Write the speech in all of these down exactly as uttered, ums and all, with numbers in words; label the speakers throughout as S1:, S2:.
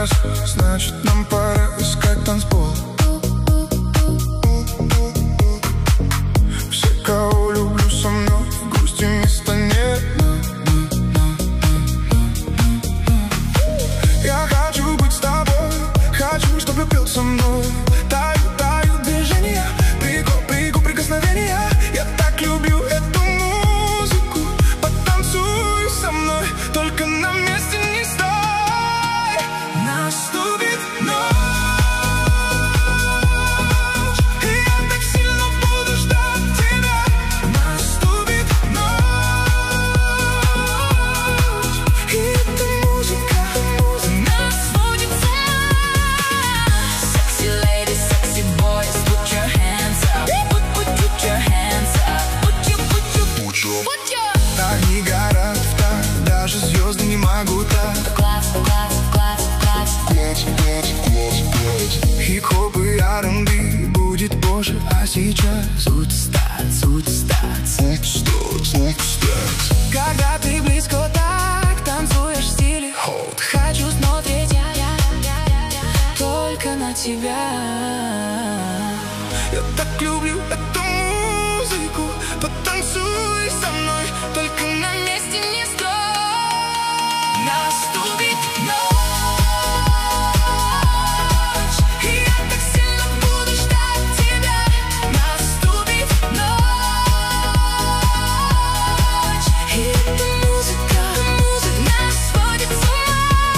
S1: час, значит нам пора искать танцпол. Все, кого люблю, со мной в грусти места нет. Я хочу быть с тобой, хочу, чтобы пел со мной. Таю, таю движения, прикол, прикол, прикосновения. Я так люблю эту музыку. Потанцуй со мной, только на месте не стой. Наступит ночь, и я так сильно буду ждать тебя. Наступит ночь, и эта музыка нас сводит с ума.
S2: Sexy ladies, sexy boys, put your hands up. Put, put, put your hands up. Put your, put your, put your, put your.
S1: Огни горят в так, даже звезды не могут так.
S2: Класс, класс, класс, класс.
S1: Класс, класс, класс, класс. Хип-хоп и ар энд би будет позже, а сейчас
S2: Судстат, судстат.
S1: Судстат, судстат.
S3: Когда ты близко так танцуешь в стиле
S1: Hold.
S3: хочу смотреть я, я, я, я, я, только на тебя.
S1: Я так люблю эту музыку. Потанцуй со мной,
S3: Только на месте не стой.
S2: Наступит ночь,
S3: И я так сильно буду ждать тебя.
S2: наступит ночь.
S3: И эта музыка, музыка нас сводит с ума.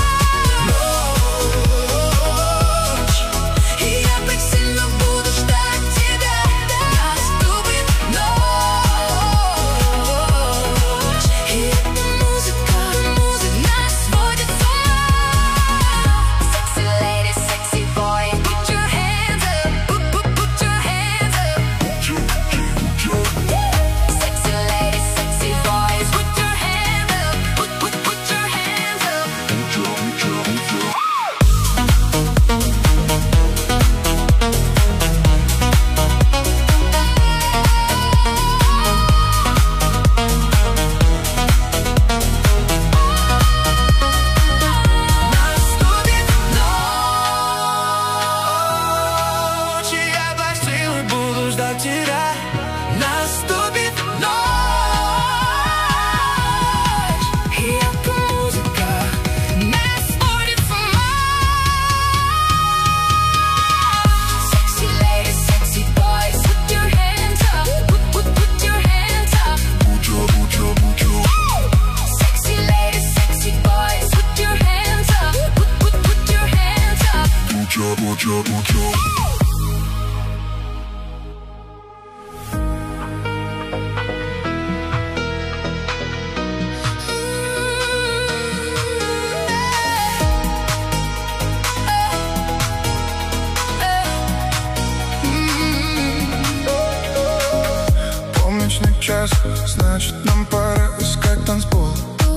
S2: Ночь,
S3: И я так сильно буду ждать тебя.
S2: наступит ночь.
S3: И эта музыка, музыка нас сводит с ума.
S2: Sexy ladies, sexy boys, put your hands up. Put, put, put your hands up. Sexy ladies, sexy boys, put your hands up. Put, put, put your hands up. Наступит ночь,
S1: и я так сильно буду ждать тебя.
S2: наступит ночь.
S3: И эта музыка
S2: Нас сводит с ума. Sexy ladies, sexy boys, put your hands up. Put, put, put your hands up. Sexy ladies, sexy boys, put your hands up. Put, put, put your hands up.
S1: Полночный час, значит нам пора искать танцпол.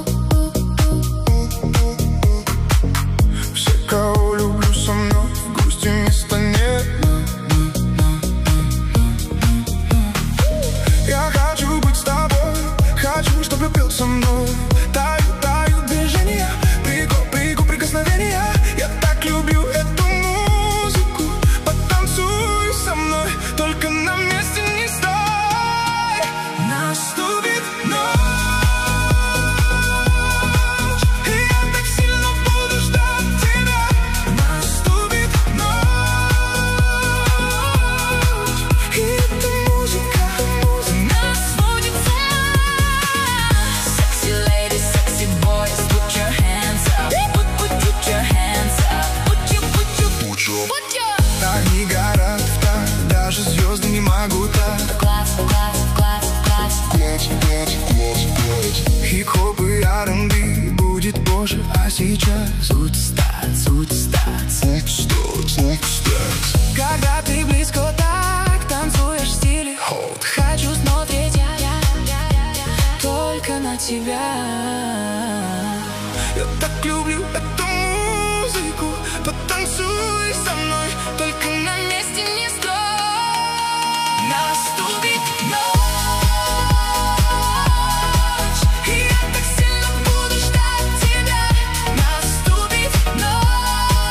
S1: Все, кого люблю, со мной в грусти места нет. Я хочу быть с тобой, хочу, чтобы пел со мной. Таю, таю движения, прикол, прикол, прикосновения. Я так люблю эту музыку. Потанцуй со мной, только на месте не стой. Наступит ночь, и я так сильно буду ждать тебя. Наступит ночь, и эта музыка, музыка
S2: Нас сводит с ума. Sexy ladies, sexy boys, put your hands up. Put, put, put your hands up. Put your, put your, put your, put your.
S1: Огни горят в так, даже звезды не могут так.
S2: Класс, класс, класс, класс.
S1: Класс, класс, класс, класс. Хип-хоп и ар энд би будет позже, а сейчас
S2: Судстат, судстат.
S1: Судстат, судстат.
S3: Когда ты близко так танцуешь в стиле
S1: Hold.
S3: хочу смотреть я, я, я, я, я, только на тебя.
S1: Я так люблю эту музыку. Потанцуй со мной,
S3: Только на месте не стой.
S2: Наступит
S3: ночь, и я так сильно буду ждать тебя.
S2: наступит ночь.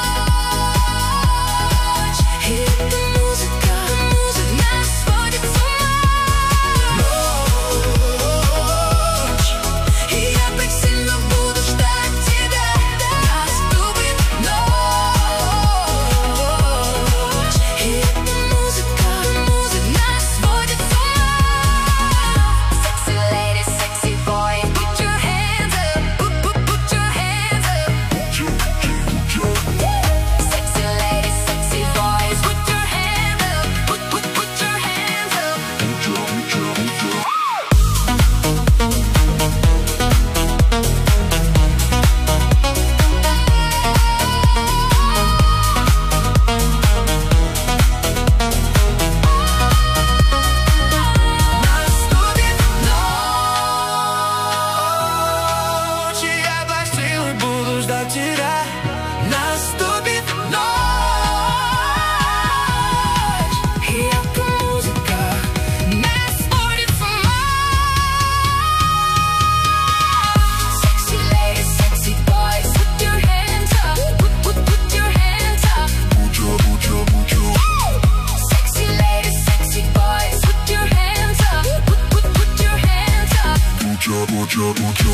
S1: Put your